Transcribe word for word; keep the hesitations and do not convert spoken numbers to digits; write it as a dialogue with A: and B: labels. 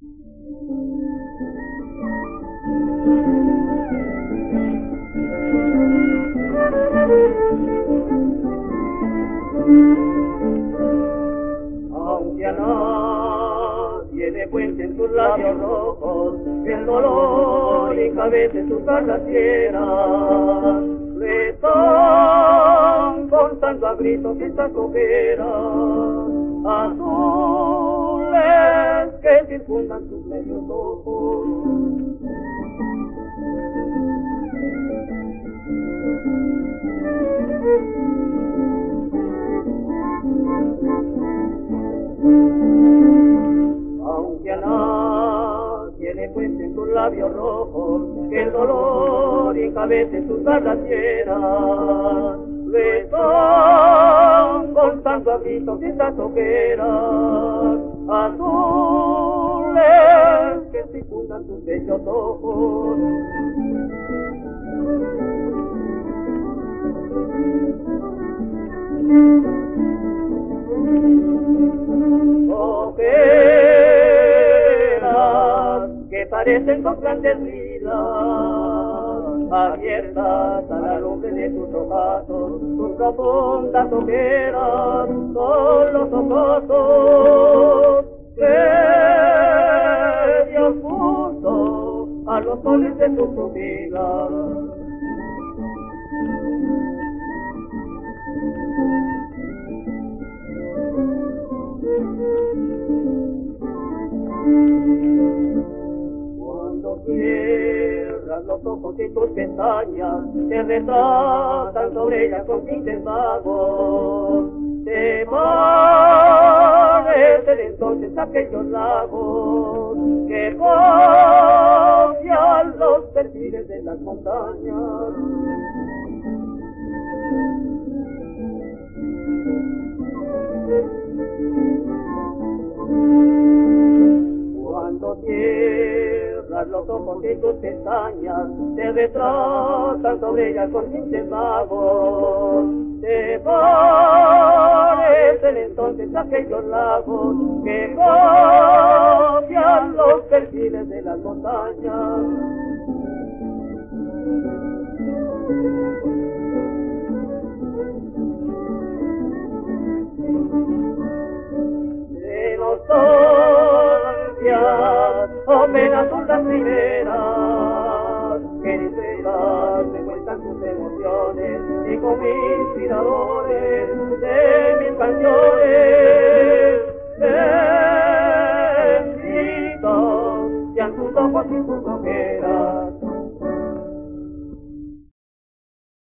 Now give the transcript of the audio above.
A: Aunque a nadie le cuenten sus labios rojos, el dolor encabece sus garras fieras, le están contando a gritos estas cojeras, azules que circundan sus medios ojos. Aunque a nadie le cuenten sus labios rojos, que el dolor encabece sus garras fieras, le están contando a gritos estas ojeras, azules que circundan sus bellos ojos. Ojeras que parecen dos grandes vidas, abiertas a la lumbre de tus ojazos, tus profundas ojeras son los ojazos que Dios puso a los soles de tus pupilas. Cuando cierras los ojos y tus pestañas te retratan sobre ellas con tintes vagos, te parecen entonces aquellos lagos que copian los perfiles de las montañas. Cuando cierras los ojos y tus pestañas te retratan sobre ellas con tintes vagos, te parecen entonces aquellos lagos que copian los perfiles de las montañas. De nostalgias apenas son las primeras que ligeras me cuentan tus emociones y como inspiradores de mis canciones benditos sean tus ojos y tus ojeras.